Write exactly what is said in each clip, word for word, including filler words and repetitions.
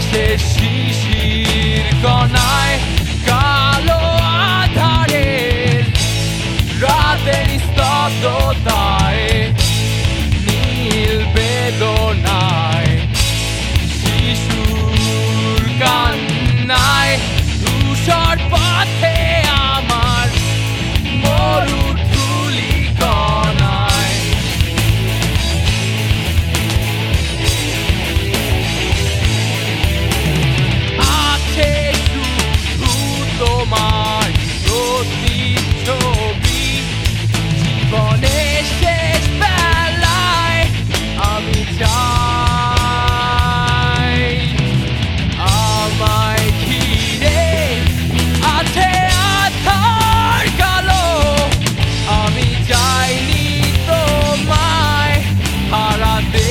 আকাশের শিশির কণায় কালো আধারের রাতের স্তব্ধতায় নীল বেদনায় শিশুর কান্নায় ধূসর পথে আমার মরু ধূলি কণায় আছে শুধু তোমার প্রতিচ্ছবি জীবনের শেষ বেলায় আমি চাই আমায় ঘিরে আছে আধার কালো আমি চাইনি তোমায় হারাতে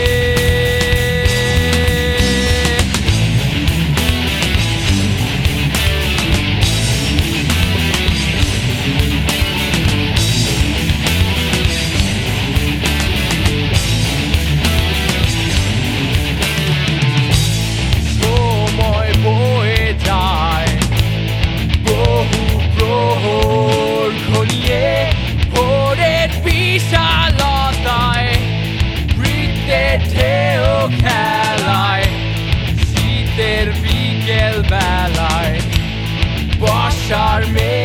সময় বয়ে যায় বহু প্রহর ঘনিয়ে ভোরের বিশালতায় বৃত্তের ঢেউ খেলায় শীতের বিকেল বেলায় বর্ষার মেঘ